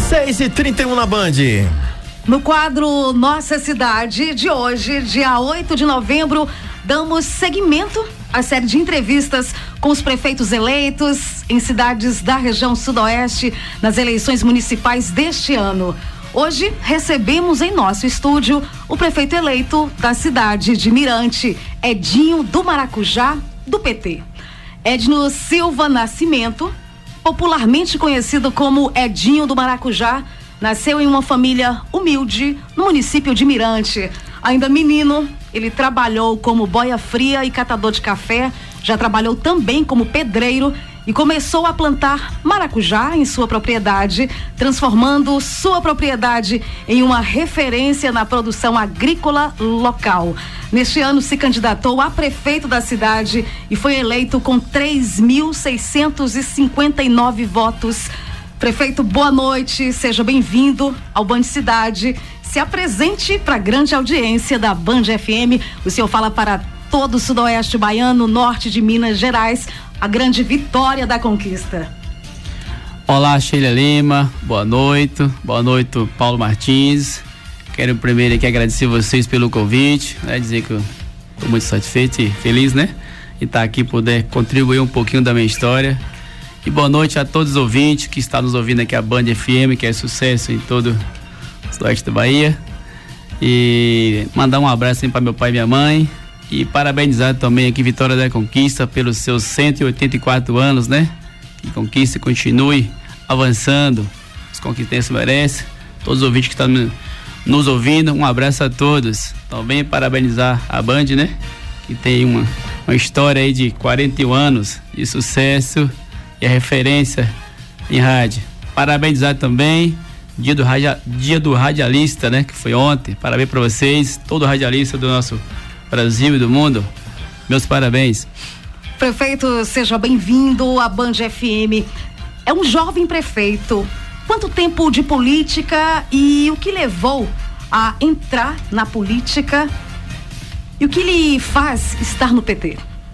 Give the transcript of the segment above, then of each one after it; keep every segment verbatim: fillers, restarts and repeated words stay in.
seis e trinta e um na Band. No quadro Nossa Cidade de hoje, dia oito de novembro, damos seguimento à série de entrevistas com os prefeitos eleitos em cidades da região sudoeste nas eleições municipais deste ano. Hoje recebemos em nosso estúdio o prefeito eleito da cidade de Mirante, Edinho do Maracujá, do P T. Edno Silva Nascimento, popularmente conhecido como Edinho do Maracujá, nasceu em uma família humilde no município de Mirante. Ainda menino, ele trabalhou como boia fria e catador de café, já trabalhou também como pedreiro e começou a plantar maracujá em sua propriedade, transformando sua propriedade em uma referência na produção agrícola local. Neste ano se candidatou a prefeito da cidade e foi eleito com três mil seiscentos e cinquenta e nove votos. Prefeito, boa noite, seja bem-vindo ao Band Cidade. Se apresente para a grande audiência da Band F M. O senhor fala para todo o sudoeste baiano, norte de Minas Gerais, a grande vitória da conquista. Olá, Sheila Lima, boa noite, boa noite, Paulo Martins. Quero primeiro aqui agradecer vocês pelo convite, né? Dizer que eu estou muito satisfeito e feliz, né? E estar tá aqui, poder contribuir um pouquinho da minha história. E boa noite a todos os ouvintes que estão nos ouvindo aqui, a Band F M, que é sucesso em todo o sudoeste da Bahia. E mandar um abraço para meu pai e minha mãe. E parabenizar também aqui Vitória da Conquista pelos seus cento e oitenta e quatro anos, né? Que conquista e continue avançando. Os conquistantes merecem. Todos os ouvintes que estão nos ouvindo, um abraço a todos. Também parabenizar a Band, né? Que tem uma, uma história aí de quarenta e um anos de sucesso e a referência em rádio. Parabenizar também dia do, radia, dia do radialista, né? Que foi ontem. Parabéns para vocês, todo radialista do nosso Brasil e do mundo. Meus parabéns. Prefeito, seja bem-vindo à Band F M. É um jovem prefeito. Quanto tempo de política e o que levou a entrar na política e o que lhe faz estar no P T?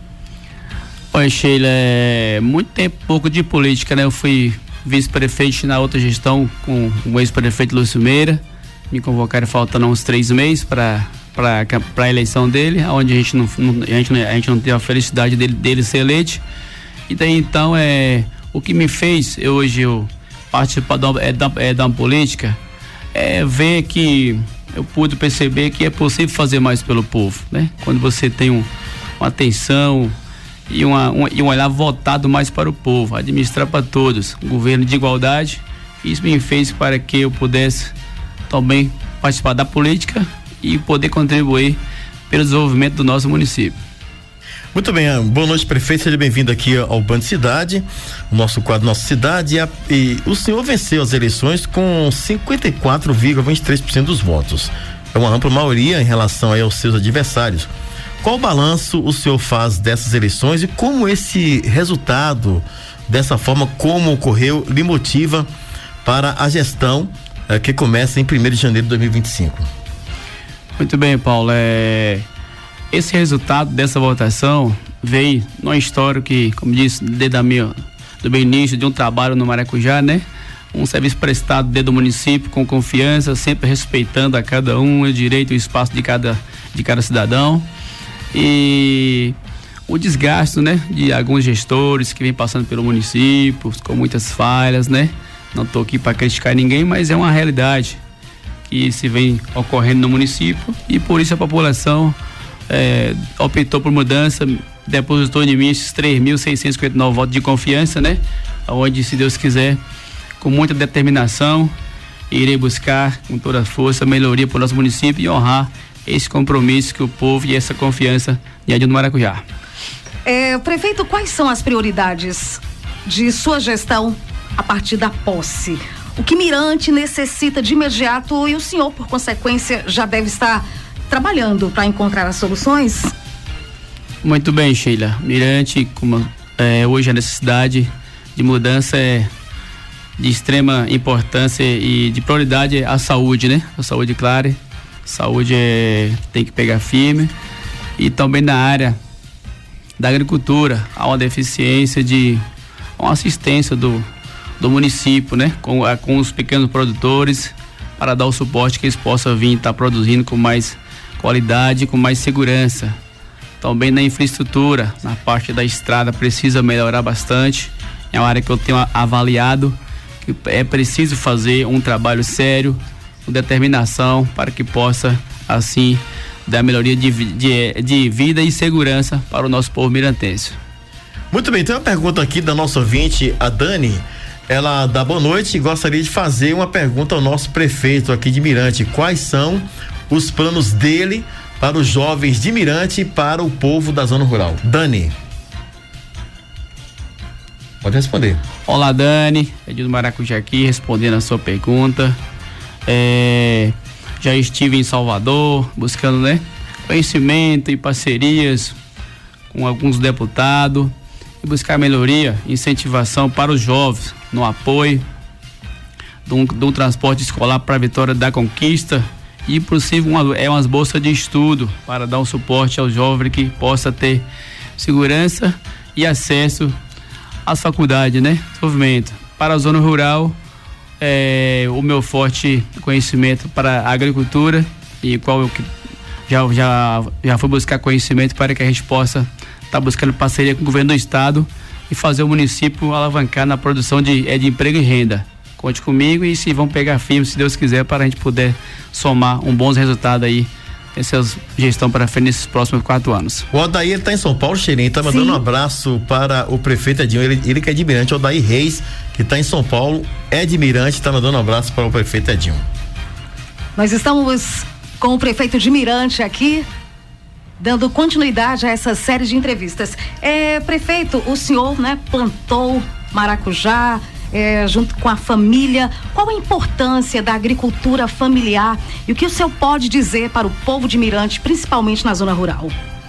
Oi, Sheila, é muito tempo, pouco de política, né? Eu fui vice-prefeito na outra gestão com o ex-prefeito Lúcio Meira. Me convocaram faltando uns três meses para para a eleição dele, onde a gente não, não, a gente, a gente não teve a felicidade dele, dele ser eleito. E daí então é o que me fez eu, hoje eu participar da, é, da, é, da política é ver que eu pude perceber que é possível fazer mais pelo povo, né? Quando você tem um, uma atenção e, uma, um, e um olhar voltado mais para o povo, administrar para todos, um governo de igualdade. Isso me fez para que eu pudesse também participar da política e poder contribuir pelo desenvolvimento do nosso município. Muito bem, boa noite, prefeito, seja bem-vindo aqui ao Band Cidade, o nosso quadro Nossa Cidade, e, a, e o senhor venceu as eleições com cinquenta e quatro vírgula vinte e três por cento dos votos. É uma ampla maioria em relação aí aos seus adversários. Qual balanço o senhor faz dessas eleições e como esse resultado, dessa forma como ocorreu, lhe motiva para a gestão eh, que começa em primeiro de janeiro de dois mil e vinte e cinco? Muito bem, Paulo. É... Esse resultado dessa votação veio numa história que, como disse, desde a minha, do meu início de um trabalho no Maracujá, né? Um serviço prestado dentro do município com confiança, sempre respeitando a cada um o direito e o espaço de cada, de cada cidadão. E o desgaste, né? De alguns gestores que vêm passando pelo município com muitas falhas, né? Não estou aqui para criticar ninguém, mas é uma realidade que se vem ocorrendo no município e por isso a população é, optou por mudança, depositou em mim esses três mil seiscentos e cinquenta e nove votos de confiança, né? Onde, se Deus quiser, com muita determinação, irei buscar com toda a força melhoria para o nosso município e honrar esse compromisso que o povo e essa confiança em Edinho do Maracujá. É, prefeito, quais são as prioridades de sua gestão a partir da posse? O que Mirante necessita de imediato e o senhor, por consequência, já deve estar trabalhando para encontrar as soluções? Muito bem, Sheila. Mirante, como é, hoje a necessidade de mudança é de extrema importância e de prioridade a saúde, né? A saúde, claro. Saúde é, tem que pegar firme. E também na área da agricultura há uma deficiência de uma assistência do do município, né? Com, com os pequenos produtores, para dar o suporte que eles possam vir estar tá produzindo com mais qualidade, com mais segurança. Também na infraestrutura, na parte da estrada precisa melhorar bastante. É uma área que eu tenho avaliado que é preciso fazer um trabalho sério, com determinação, para que possa assim dar melhoria de, de, de vida e segurança para o nosso povo mirantense. Muito bem, tem uma pergunta aqui da nossa ouvinte, a Dani. Ela dá boa noite e gostaria de fazer uma pergunta ao nosso prefeito aqui de Mirante. Quais são os planos dele para os jovens de Mirante e para o povo da zona rural? Dani. Pode responder. Olá, Dani. Edildo Maracujá aqui, respondendo a sua pergunta. É, já estive em Salvador, buscando, né, conhecimento e parcerias com alguns deputados e buscar melhoria, incentivação para os jovens no apoio do, do transporte escolar para a Vitória da Conquista e possível uma, é umas bolsas de estudo para dar um suporte ao jovem que possa ter segurança e acesso às faculdades, né? Desenvolvimento. Para a zona rural, é, o meu forte conhecimento para a agricultura e qual eu já, já, já fui buscar conhecimento para que a gente possa estar tá buscando parceria com o governo do estado e fazer o município alavancar na produção de, é, de emprego e renda. Conte comigo e se vão pegar firme, se Deus quiser, para a gente poder somar um bons resultados aí, essa gestão para frente nesses próximos quatro anos. O Odair, ele tá em São Paulo, Cheirinho, tá mandando Sim. um abraço para o prefeito Edinho, ele, ele que é de Mirante, o Odair Reis, que tá em São Paulo, é de Mirante, tá mandando um abraço para o prefeito Edinho. Nós estamos com o prefeito de Mirante aqui, dando continuidade a essa série de entrevistas. É, prefeito, o senhor, né, plantou maracujá, É, junto com a família. Qual a importância da agricultura familiar e o que o senhor pode dizer para o povo de Mirante, principalmente na zona rural?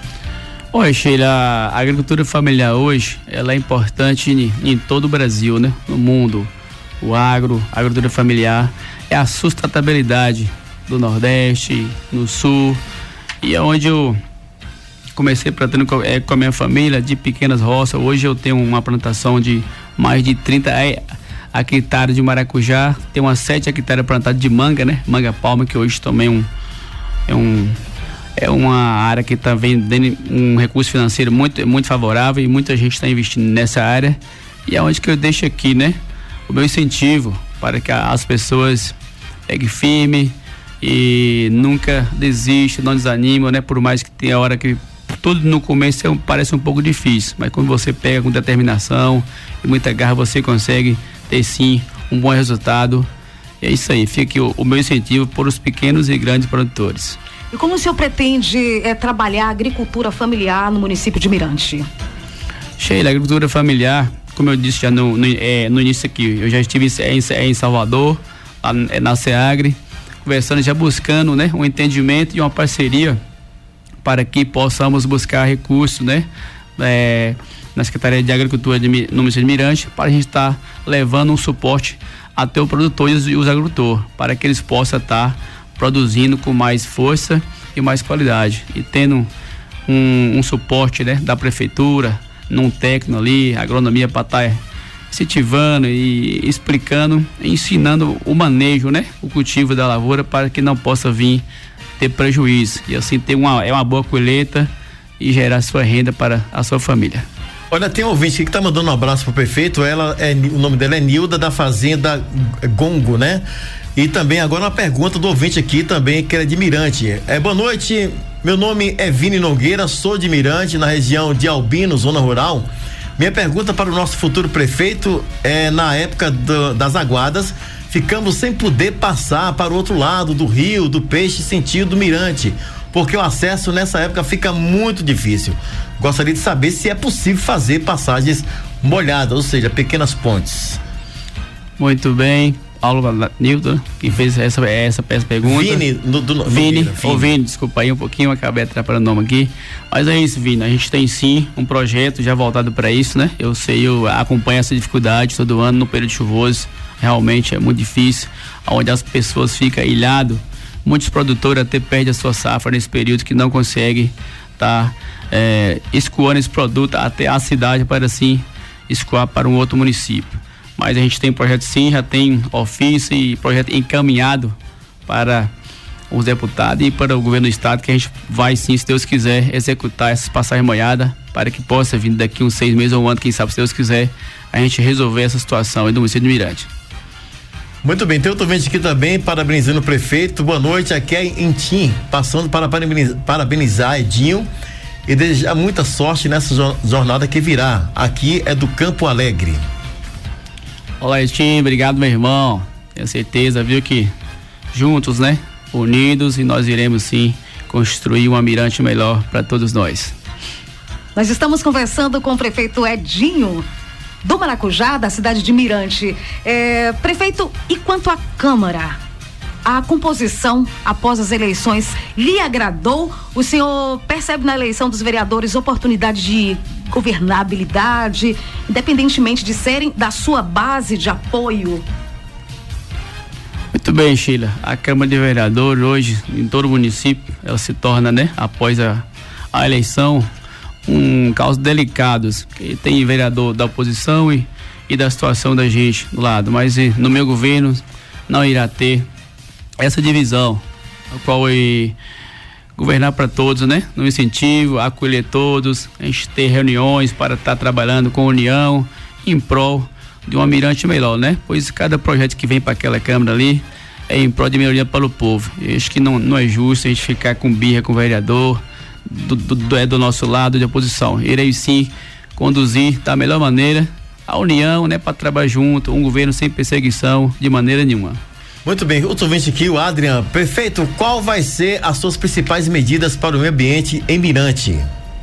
Oi, Sheila, a agricultura familiar hoje, ela é importante em, em todo o Brasil, né? No mundo, o agro, a agricultura familiar é a sustentabilidade do Nordeste, no Sul, e é onde eu comecei plantando com, é, com a minha família de pequenas roças. Hoje eu tenho uma plantação de mais de trinta hectares de maracujá, tem umas sete hectares plantadas de manga, né? Manga palma, que hoje também um, é, um, é uma área que está vendendo um recurso financeiro muito, muito favorável e muita gente está investindo nessa área. E é onde que eu deixo aqui, né? O meu incentivo para que as pessoas peguem firme e nunca desistam, não desanimam, né? Por mais que tenha hora que tudo no começo parece um pouco difícil, mas quando você pega com determinação e muita garra, você consegue ter sim um bom resultado. É isso aí, fica aqui o, o meu incentivo por os pequenos e grandes produtores. E como o senhor pretende é, trabalhar a agricultura familiar no município de Mirante? Sheila, a agricultura familiar, como eu disse já no, no, é, no início aqui, eu já estive em, em Salvador, lá na SEAGRE, conversando, já buscando, né, um entendimento e uma parceria para que possamos buscar recursos, né, é, na Secretaria de Agricultura de, no município de Mirante, para a gente estar tá levando um suporte até o produtor e os, os agricultores, para que eles possam estar tá produzindo com mais força e mais qualidade, e tendo um, um suporte, né, da prefeitura, num técnico ali, agronomia, para estar tá incentivando e explicando, ensinando o manejo, né, o cultivo da lavoura, para que não possa vir ter prejuízo e assim ter uma, é uma boa colheita e gerar sua renda para a sua família. Olha, tem um ouvinte que tá mandando um abraço pro prefeito, ela é, o nome dela é Nilda, da Fazenda Gongo, né? E também agora uma pergunta do ouvinte aqui também, que é de Mirante. É, boa noite, meu nome é Vini Nogueira, sou de Mirante, na região de Albino, zona rural. Minha pergunta para o nosso futuro prefeito é, na época do, das aguadas, ficamos sem poder passar para o outro lado do rio, do Peixe, sentido Mirante, porque o acesso nessa época fica muito difícil. Gostaria de saber se é possível fazer passagens molhadas, ou seja, pequenas pontes. Muito bem, Paulo Nilton, que fez essa, essa, essa pergunta. Vini, do, do, Vini, Vini, ou Vini, desculpa aí um pouquinho, acabei atrapalhando o nome aqui. Mas é isso, Vini, a gente tem sim um projeto já voltado para isso, né? Eu sei, eu acompanho essa dificuldade todo ano no período chuvoso. Realmente é muito difícil, onde as pessoas ficam ilhadas, muitos produtores até perdem a sua safra nesse período, que não conseguem estar tá, é, escoando esse produto até a cidade para assim escoar para um outro município. mas a gente tem projeto sim, já tem ofício e projeto encaminhado para os deputados e para o governo do estado, que a gente vai sim, se Deus quiser, executar essas passagens molhadas para que possa vir daqui uns seis meses ou um ano, quem sabe, se Deus quiser, a gente resolver essa situação aí do município de Mirante. Muito bem, tem outro vídeo aqui também, parabenizando o prefeito. Boa noite, aqui é em Tim, passando para parabenizar, parabenizar Edinho e desejar muita sorte nessa jornada que virá. Aqui é do Campo Alegre. Olá, Edinho, obrigado, meu irmão. Tenho certeza, viu, que juntos, né, unidos, e nós iremos sim construir uma Mirante melhor para todos nós. Nós estamos conversando com o prefeito Edinho do Maracujá, da cidade de Mirante. É, prefeito, e quanto à Câmara? A composição após as eleições lhe agradou? O senhor percebe na eleição dos vereadores oportunidade de governabilidade, independentemente de serem da sua base de apoio? Muito bem, Sheila. A Câmara de Vereadores hoje, em todo o município, ela se torna, né, após a, a eleição, um caos delicados. E tem vereador da oposição e, e da situação da gente do lado, mas e, no meu governo não irá ter essa divisão, a qual é governar para todos, né? No incentivo, acolher todos, a gente ter reuniões para estar tá trabalhando com a união em prol de uma Mirante melhor, né? Pois cada projeto que vem para aquela Câmara ali é em prol de melhoria para o povo. Eu acho que não, não é justo a gente ficar com birra com o vereador, Do, do, é do nosso lado de oposição. Irei sim conduzir da melhor maneira a união, né, para trabalhar junto, um governo sem perseguição de maneira nenhuma. Muito bem, outro ouvinte aqui, o Adrian. Prefeito, qual vai ser as suas principais medidas para o meio ambiente em Mirante?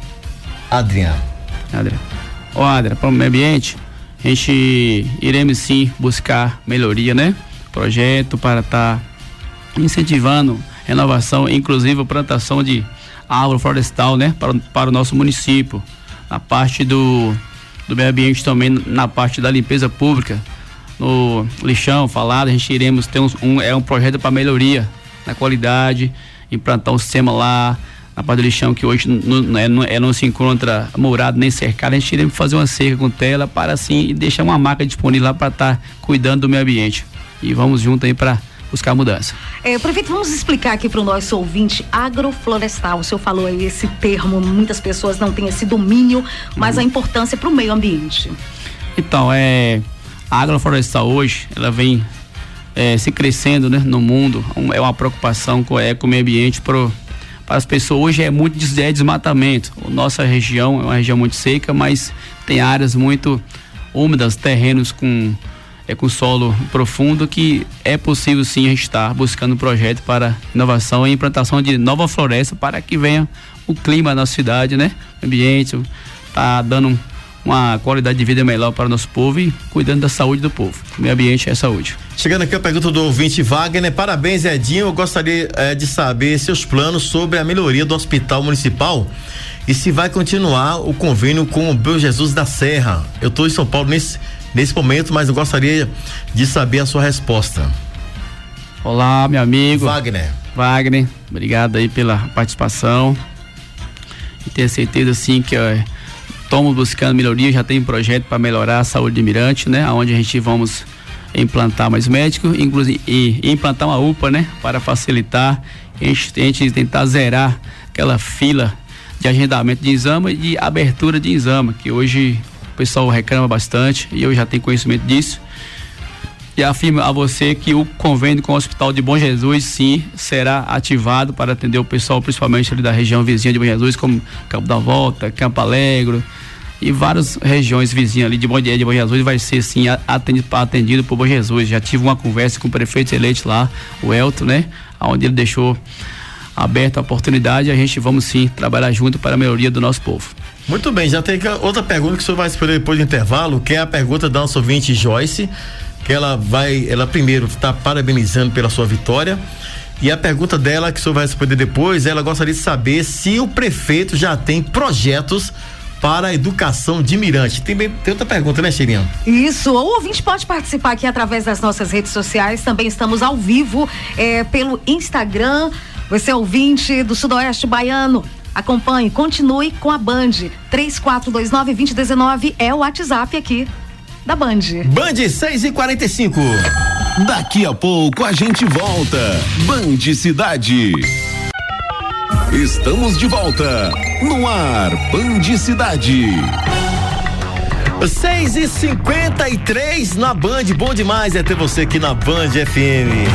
Adrian. Adrian. Ó, Adrian, para o meio ambiente, a gente iremos sim buscar melhoria, né? Projeto para estar tá incentivando renovação, inclusive a plantação de árvore florestal, né, para, para o nosso município, na parte do, do meio ambiente também, na parte da limpeza pública, no lixão falado, a gente iremos ter um, um é um projeto para melhoria na qualidade, implantar um sistema lá na parte do lixão que hoje não, não, é, não, é, não se encontra morado nem cercado. A gente iremos fazer uma cerca com tela para assim deixar uma marca disponível lá para estar tá cuidando do meio ambiente, e vamos junto aí para buscar mudança. É, prefeito, vamos explicar aqui para o nosso ouvinte agroflorestal. O senhor falou aí esse termo, muitas pessoas não têm esse domínio, mas uhum. a importância para o meio ambiente. Então, é, a agroflorestal hoje, ela vem é, se crescendo, né, no mundo. Um, é uma preocupação com, é, com o meio ambiente pro, para as pessoas. Hoje é muito des, é desmatamento. A nossa região é uma região muito seca, mas tem áreas muito úmidas, terrenos com é com solo profundo, que é possível sim a gente estar buscando um projeto para inovação e implantação de nova floresta para que venha o clima na cidade, né? O ambiente, tá dando uma qualidade de vida melhor para o nosso povo e cuidando da saúde do povo. O meio ambiente é saúde. Chegando aqui a pergunta do ouvinte Wagner. Parabéns, Edinho. Eu gostaria eh, de saber seus planos sobre a melhoria do hospital municipal e se vai continuar o convênio com o Bom Jesus da Serra. Eu estou em São Paulo nesse nesse momento, mas eu gostaria de saber a sua resposta. Olá, meu amigo Wagner. Wagner, obrigado aí pela participação e ter certeza sim que estamos buscando melhoria. Já tem um projeto para melhorar a saúde de Mirante, né? Onde a gente vamos implantar mais médicos, inclusive e, e implantar uma U P A, né? Para facilitar a gente, a gente tentar zerar aquela fila de agendamento de exame e de abertura de exame, que hoje o pessoal reclama bastante e eu já tenho conhecimento disso. E afirmo a você que o convênio com o Hospital de Bom Jesus sim será ativado para atender o pessoal, principalmente ali da região vizinha de Bom Jesus, como Campo da Volta, Campo Alegre e várias regiões vizinhas ali de Bom, de Bom Jesus, vai ser sim atendido, atendido por Bom Jesus. Já tive uma conversa com o prefeito eleito lá, o Elton, né? Onde ele deixou aberta a oportunidade, a gente vamos sim trabalhar junto para a melhoria do nosso povo. Muito bem, já tem outra pergunta que o senhor vai responder depois do intervalo, que é a pergunta da nossa ouvinte Joyce, que ela vai, ela primeiro está parabenizando pela sua vitória, e a pergunta dela, que o senhor vai responder depois, ela gostaria de saber se o prefeito já tem projetos para a educação de Mirante. Tem, tem outra pergunta, né, Cheirinha? Isso, o ouvinte pode participar aqui através das nossas redes sociais, também estamos ao vivo é, pelo Instagram. Você é ouvinte do Sudoeste Baiano, acompanhe, continue com a Band. três quatro dois nove, dois zero um nove é o WhatsApp aqui. da Band. Band seis e quarenta e cinco. Daqui a pouco a gente volta. Band Cidade. Estamos de volta. No ar, Band Cidade. seis e cinquenta e três na Band. Bom demais é ter você aqui na Band F M.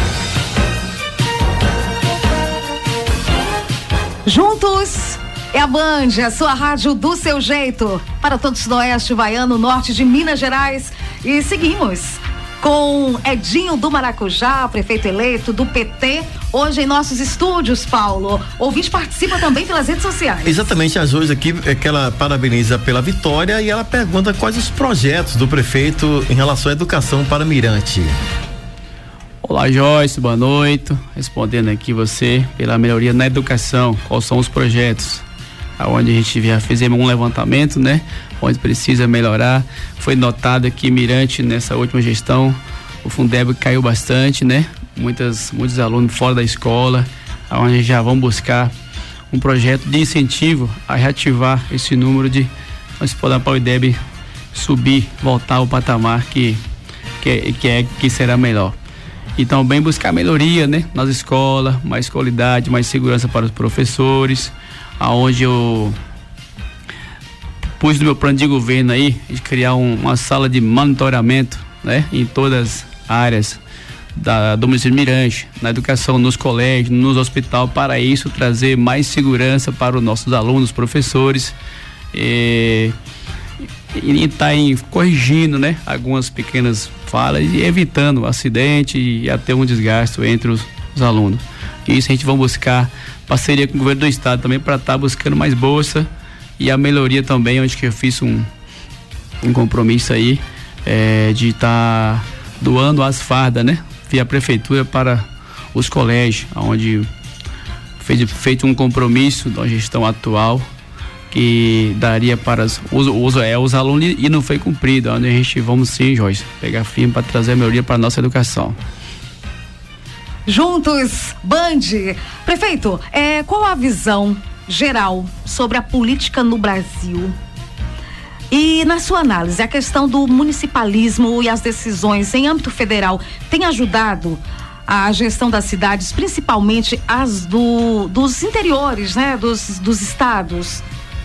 Juntos é a Band, a sua rádio do seu jeito, para todos do Oeste Baiano, Norte de Minas Gerais. E seguimos com Edinho do Maracujá, prefeito eleito do P T, hoje em nossos estúdios, Paulo. O ouvinte participa também pelas redes sociais. Exatamente, a Joyce aqui é que ela parabeniza pela vitória e ela pergunta quais os projetos do prefeito em relação à educação para Mirante. Olá, Joyce, boa noite. Respondendo aqui você pela melhoria na educação, quais são os projetos? Onde a gente já fizemos um levantamento, né? Onde precisa melhorar. Foi notado que Mirante, nessa última gestão, o Fundeb caiu bastante, né? Muitas, muitos alunos fora da escola, onde já vão buscar um projeto de incentivo a reativar esse número de nós podemos para o I D E B subir, voltar ao patamar que, que, que, é, que será melhor. Então, bem buscar melhoria, né? Nas escolas, mais qualidade, mais segurança para os professores, aonde eu pus no meu plano de governo aí, de criar um, uma sala de monitoramento, né? Em todas as áreas da, do município de Mirante, na educação, nos colégios, nos hospitais, para isso trazer mais segurança para os nossos alunos, professores, e estar tá corrigindo, né? Algumas pequenas falas e evitando acidente e até um desgaste entre os, os alunos. E isso a gente vai buscar parceria com o governo do estado também para estar tá buscando mais bolsa e a melhoria também, onde que eu fiz um, um compromisso aí é, de estar tá doando as fardas, né? Via prefeitura para os colégios, onde fez feito um compromisso da gestão atual que daria para os, os, é, os alunos e não foi cumprido, onde a gente vamos sim, Joyce, pegar firme para trazer a melhoria para a nossa educação. Juntos, Band. Prefeito, é, qual a visão geral sobre a política no Brasil? E na sua análise, a questão do municipalismo e as decisões em âmbito federal tem ajudado a gestão das cidades, principalmente as do, dos interiores, né? Dos, dos estados?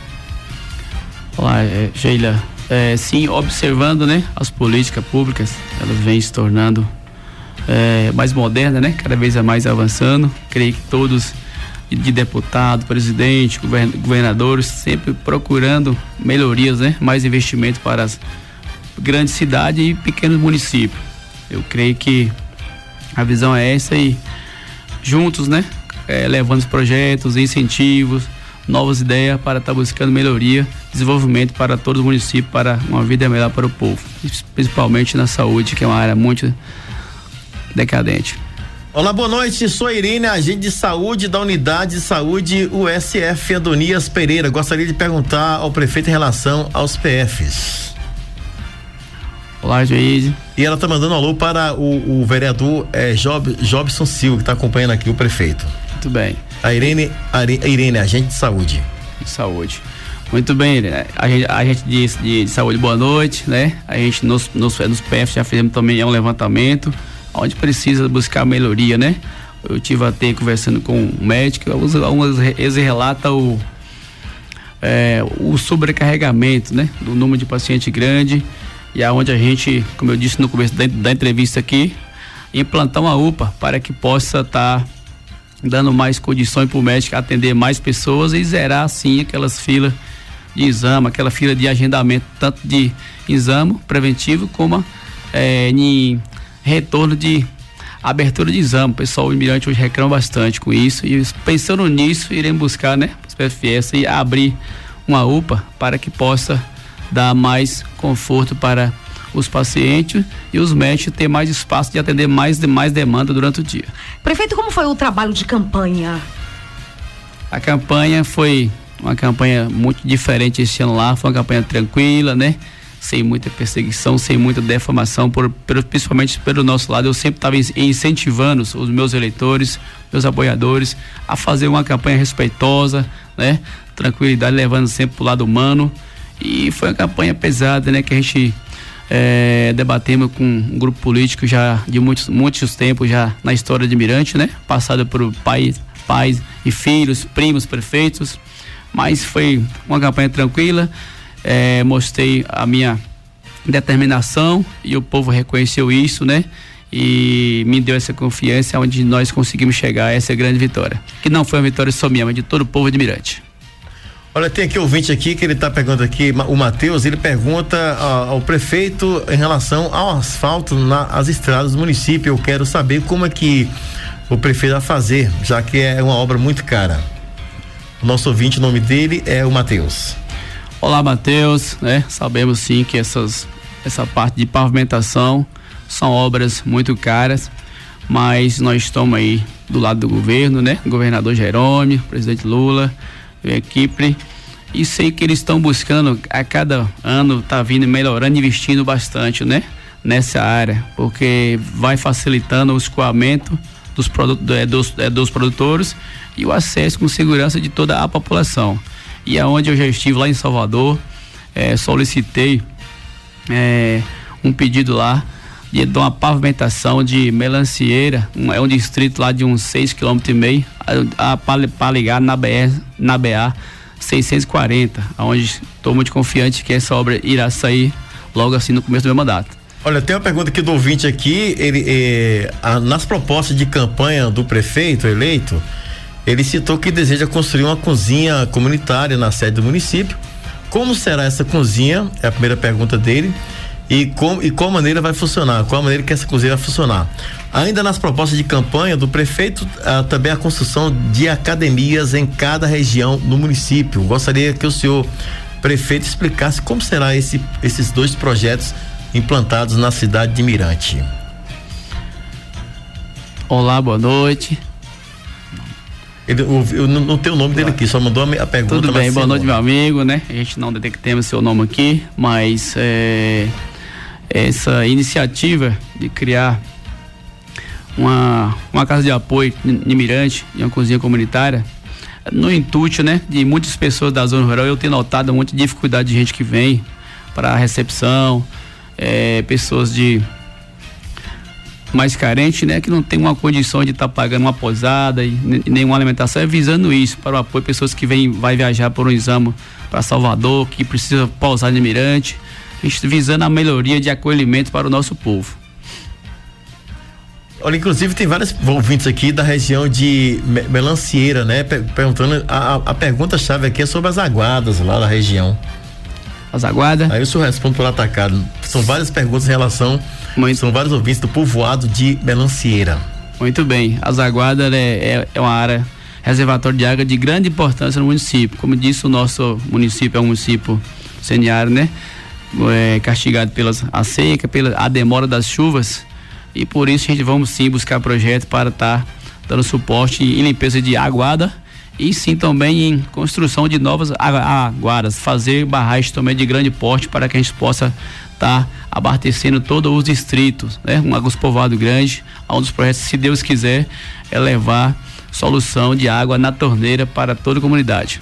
Olá, é, Sheila, é, sim, observando, né, as políticas públicas, elas vêm se tornando é, mais modernas, né, cada vez mais avançando. Creio que todos, de, de deputado, presidente, govern, governadores, sempre procurando melhorias, né, mais investimento para as grandes cidades e pequenos municípios. Eu creio que a visão é essa e juntos, né, é, levando os projetos, incentivos, novas ideias para estar tá buscando melhoria, desenvolvimento para todos os municípios, para uma vida melhor para o povo, principalmente na saúde, que é uma área muito decadente. Olá, boa noite, sou Irene, agente de saúde da Unidade de Saúde U S F Adonias Pereira. Gostaria de perguntar ao prefeito em relação aos P Fs. Olá, Joide. E ela está mandando um alô para o, o vereador é, Job, Jobson Silva, que está acompanhando aqui o prefeito. Muito bem. A Irene, a Irene, agente de saúde. De saúde. Muito bem, né? A gente, a gente de, de, de saúde, boa noite, né? A gente nos, nos, nos P F já fizemos também um levantamento, onde precisa buscar melhoria, né? Eu tive até conversando com um médico, alguns, alguns eles relatam o, é, o sobrecarregamento, né? Do número de paciente grande, e aonde a gente, como eu disse no começo da, da entrevista aqui, implantar uma U P A para que possa estar tá dando mais condições para o médico atender mais pessoas e zerar assim aquelas filas de exame, aquela fila de agendamento, tanto de exame preventivo como é, em retorno de abertura de exame. O pessoal do Mirante hoje reclama bastante com isso e pensando nisso, iremos buscar, né, os P F S e abrir uma U P A para que possa dar mais conforto para os pacientes e os médicos ter mais espaço de atender mais, mais demanda durante o dia. Prefeito, como foi o trabalho de campanha? A campanha foi uma campanha muito diferente esse ano lá, foi uma campanha tranquila, né? Sem muita perseguição, sem muita defamação, por, por, principalmente pelo nosso lado. Eu sempre estava incentivando os meus eleitores, meus apoiadores a fazer uma campanha respeitosa, né? Tranquilidade, levando sempre pro lado humano, e foi uma campanha pesada, né? Que a gente É, debatemos com um grupo político já de muitos, muitos tempos já na história de Mirante, né? Passado por pais, pais e filhos, primos, prefeitos, mas foi uma campanha tranquila, é, mostrei a minha determinação e o povo reconheceu isso, né? E me deu essa confiança onde nós conseguimos chegar a essa grande vitória, que não foi uma vitória só minha, mas de todo o povo de Mirante. Olha, tem aqui ouvinte aqui que ele está perguntando aqui, o Matheus, ele pergunta ao, ao prefeito em relação ao asfalto nas estradas do município. Eu quero saber como é que o prefeito vai fazer, já que é uma obra muito cara. O nosso ouvinte, o nome dele é o Matheus. Olá, Matheus, né? Sabemos sim que essas, essa parte de pavimentação são obras muito caras, mas nós estamos aí do lado do governo, né? O governador Jerônimo, presidente Lula, a equipe, e sei que eles estão buscando a cada ano, tá vindo melhorando, investindo bastante, né? Nessa área, porque vai facilitando o escoamento dos, produtos, é, dos, é, dos produtores e o acesso com segurança de toda a população. E aonde eu já estive lá em Salvador, é, solicitei é, um pedido lá de, de uma pavimentação de Melancieira, um, é um distrito lá de uns seis quilômetros e meio, para ligar na B R, na B A seiscentos e quarenta, onde estou muito confiante que essa obra irá sair logo assim no começo do meu mandato. Olha, tem uma pergunta aqui do ouvinte aqui, ele, é, a, nas propostas de campanha do prefeito eleito, ele citou que deseja construir uma cozinha comunitária na sede do município. Como será essa cozinha? É a primeira pergunta dele. E, com, e qual maneira vai funcionar? Qual a maneira que essa cozinha vai funcionar? Ainda nas propostas de campanha do prefeito, ah, também a construção de academias em cada região do município. Gostaria que o senhor prefeito explicasse como será esse, esses dois projetos implantados na cidade de Mirante. Olá, boa noite. Ele, eu, eu não tenho o nome dele aqui, só mandou a, a pergunta. Tudo bem, boa noite, meu amigo, né? A gente não detectamos seu nome aqui, mas é, essa iniciativa de criar uma, uma casa de apoio em Mirante, em uma cozinha comunitária, no intuito, né, de muitas pessoas da zona rural, eu tenho notado muita dificuldade de gente que vem para a recepção, é, pessoas de mais carente, né, que não tem uma condição de estar tá pagando uma posada e, e nenhuma alimentação, é visando isso, para o apoio, pessoas que vêm, vai viajar por um exame para Salvador, que precisa pousar em Mirante, visando a melhoria de acolhimento para o nosso povo. Olha, inclusive tem vários ouvintes aqui da região de Melancieira, né, perguntando, a, a pergunta-chave aqui é sobre as aguadas lá da região. As aguadas? Aí o senhor responde por atacado. São várias perguntas em relação, Muito. são vários ouvintes do povoado de Melancieira. Muito bem, as aguadas é, é, é uma área, reservatório de água de grande importância no município. Como disse, o nosso município é um município semiárido, né? É, castigado pela a seca, pela a demora das chuvas, e por isso a gente vamos sim buscar projetos para estar tá dando suporte em limpeza de aguada e sim também em construção de novas aguadas, fazer barragens também de grande porte para que a gente possa estar tá abastecendo todos os distritos, né? Um agropovoado grande, um dos projetos, se Deus quiser, é levar solução de água na torneira para toda a comunidade.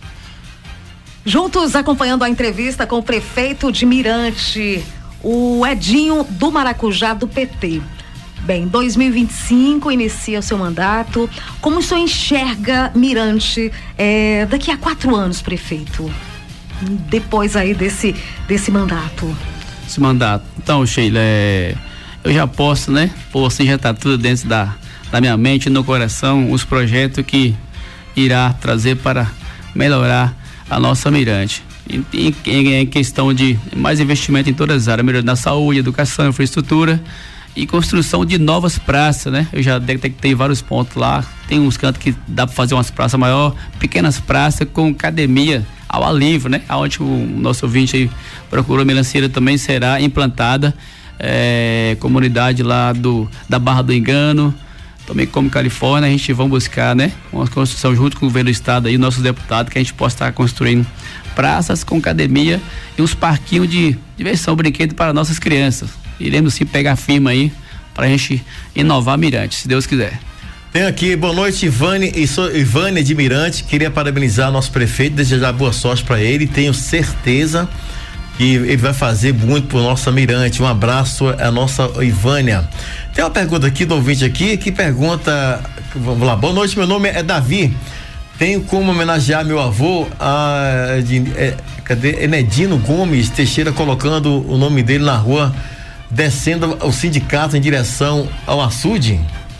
Juntos acompanhando a entrevista com o prefeito de Mirante, o Edinho do Maracujá do P T. Bem, dois mil e vinte e cinco inicia o seu mandato. Como o senhor enxerga Mirante é, daqui a quatro anos, prefeito? Depois aí desse, desse mandato. Esse mandato. Então, Sheila, é, eu já posso, né? Pô, assim já está tudo dentro da, da minha mente, no coração, os projetos que irá trazer para melhorar a nossa Mirante. Em, em, em questão de mais investimento em todas as áreas, melhoria na saúde, educação, infraestrutura e construção de novas praças, né? Eu já detectei vários pontos lá, tem uns cantos que dá para fazer umas praças maior, pequenas praças com academia ao ar livre, né? Aonde o nosso ouvinte aí procurou, Melancieira também será implantada, é, comunidade lá do, da Barra do Engano, também como Califórnia, a gente vai buscar, né? Uma construção junto com o governo do estado aí, nossos deputados, que a gente possa estar construindo praças com academia e uns parquinhos de diversão, brinquedo para nossas crianças. Iremos sim pegar firma aí para a gente inovar Mirante, se Deus quiser. Tem aqui, boa noite, Ivane e sou Ivane de Mirante, queria parabenizar nosso prefeito, desejar boa sorte para ele, tenho certeza E ele vai fazer muito por nossa Mirante. Um abraço à nossa Ivânia. Tem uma pergunta aqui do ouvinte aqui que pergunta, vamos lá, boa noite, meu nome é Davi. Tenho como homenagear meu avô, a, de, é, cadê? Enedino Gomes Teixeira, colocando o nome dele na rua, descendo o sindicato em direção ao açude?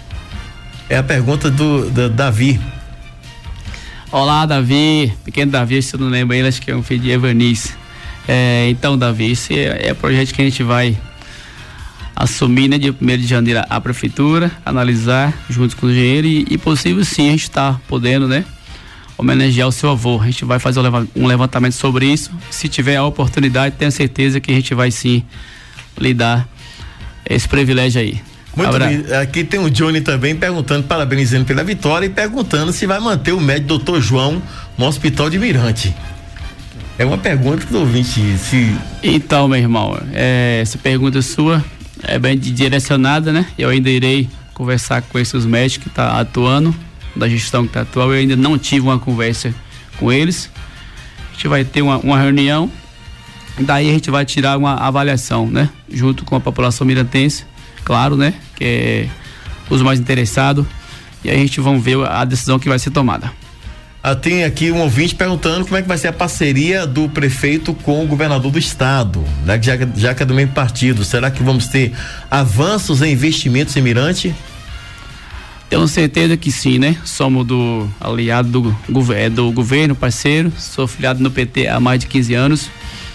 É a pergunta do, do Davi. Olá, Davi, pequeno Davi, se eu não lembro ele, acho que é um filho de Evanice. É, então, Davi, esse é, é o projeto que a gente vai assumir, né, dia primeiro de janeiro a, a prefeitura, analisar junto com o engenheiro e, e possível sim a gente está podendo, né, homenagear o seu avô. A gente vai fazer um levantamento sobre isso. Se tiver a oportunidade, tenho certeza que a gente vai sim lhe dar esse privilégio aí. Muito Abra... bem. Aqui tem o Johnny também perguntando, parabenizando pela vitória e perguntando se vai manter o médico doutor João no Hospital de Mirante. É uma pergunta do ouvinte. Se... Então, meu irmão, é, essa pergunta sua é bem direcionada, né? Eu ainda irei conversar com esses médicos que estão tá atuando, da gestão que está atual. Eu ainda não tive uma conversa com eles. A gente vai ter uma, uma reunião, daí a gente vai tirar uma avaliação, né? Junto com a população mirantense, claro, né? Que é os mais interessados, e aí a gente vai ver a decisão que vai ser tomada. Ah, tem aqui um ouvinte perguntando como é que vai ser a parceria do prefeito com o governador do estado, né? Já, já que é do mesmo partido. Será que vamos ter avanços em investimentos em Mirante? Tenho certeza que sim, né? Somos do aliado do, do governo, parceiro, sou filiado no P T há mais de quinze anos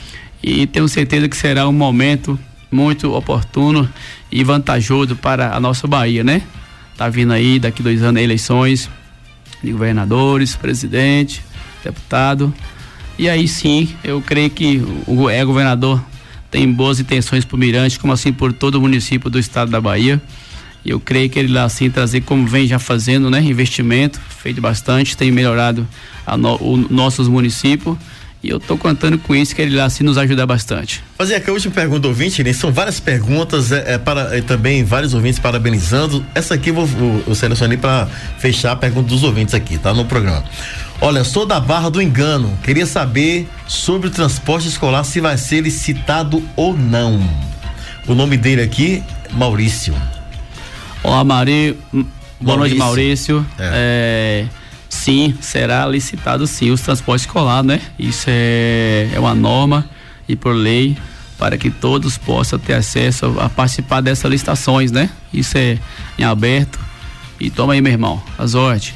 e tenho certeza que será um momento muito oportuno e vantajoso para a nossa Bahia, né? Tá vindo aí daqui dois anos eleições de governadores, presidente, deputado, e aí sim, eu creio que o é, governador tem boas intenções por Mirante, como assim por todo o município do estado da Bahia, e eu creio que ele lá assim trazer, como vem já fazendo, né, investimento, feito bastante, tem melhorado a no, o, nossos municípios, e eu tô contando com isso, que ele lá assim nos ajuda bastante. Fazer aqui a última pergunta do ouvinte, né? São várias perguntas, é, é para é, também vários ouvintes parabenizando. Essa aqui eu, vou, eu, eu selecionei para fechar a pergunta dos ouvintes aqui, tá? No programa. Olha, sou da Barra do Engano, queria saber sobre o transporte escolar, se vai ser licitado ou não. O nome dele aqui, Maurício. Olá, Mari. Boa Maurício. noite, Maurício. É. É... Sim, será licitado sim os transportes escolares, né? Isso é, é uma norma e por lei para que todos possam ter acesso a, a participar dessas licitações, né? Isso é em aberto. E toma aí, meu irmão, as ordens.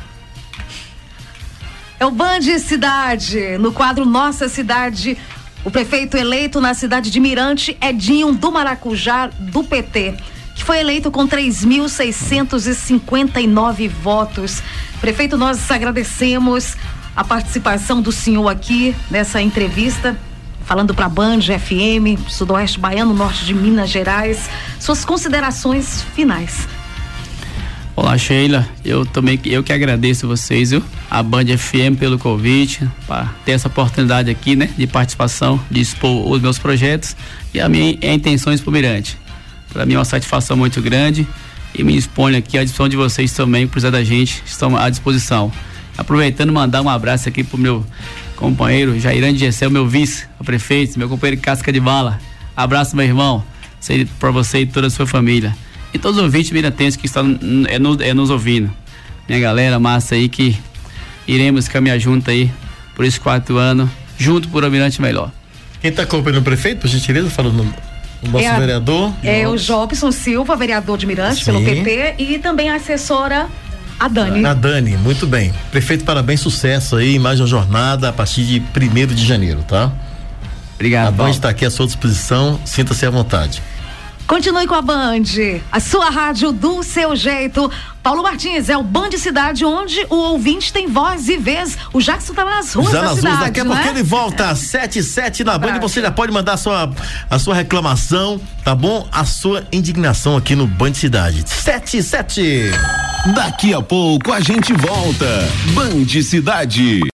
É o Band Cidade, no quadro Nossa Cidade, o prefeito eleito na cidade de Mirante, Edinho do Maracujá, do P T, que foi eleito com três mil seiscentos e cinquenta e nove votos. Prefeito, nós agradecemos a participação do senhor aqui nessa entrevista, falando para a Band F M, Sudoeste Baiano, Norte de Minas Gerais. Suas considerações finais. Olá, Sheila, eu também eu que agradeço vocês, viu? A Band F M pelo convite, para ter essa oportunidade aqui, né, de participação, de expor os meus projetos e a minha a intenções para o Mirante. Para mim é uma satisfação muito grande e me exponho aqui à disposição de vocês também, por precisar da gente, estão à disposição. Aproveitando, mandar um abraço aqui pro meu companheiro Jairande Gessel, meu vice, o prefeito, meu companheiro Casca de Bala. Abraço, meu irmão, para você e toda a sua família. E todos os ouvintes mirantenses que estão é, nos, é, nos ouvindo. Minha galera massa aí, que iremos caminhar junto aí por esses quatro anos, junto por um Mirante melhor. Quem está acompanhando o prefeito, por gentileza, falando o nosso é a, vereador? É o Jobson Silva, vereador de Mirante, sim, pelo P T, e também a assessora, a Dani. A Dani, muito bem. Prefeito, parabéns, sucesso aí, mais uma jornada a partir de primeiro de janeiro, tá? Obrigado. A Band está aqui à sua disposição, sinta-se à vontade. Continue com a Band, a sua rádio do seu jeito. Paulo Martins, é o Band Cidade, onde o ouvinte tem voz e vez. O Jackson tá nas ruas já da nas cidade, ruas, daqui a né? pouco ele volta às sete e sete na Band. Você já pode mandar a sua, a sua reclamação, tá bom? A sua indignação aqui no Band Cidade. sete e sete. Daqui a pouco a gente volta. Band Cidade.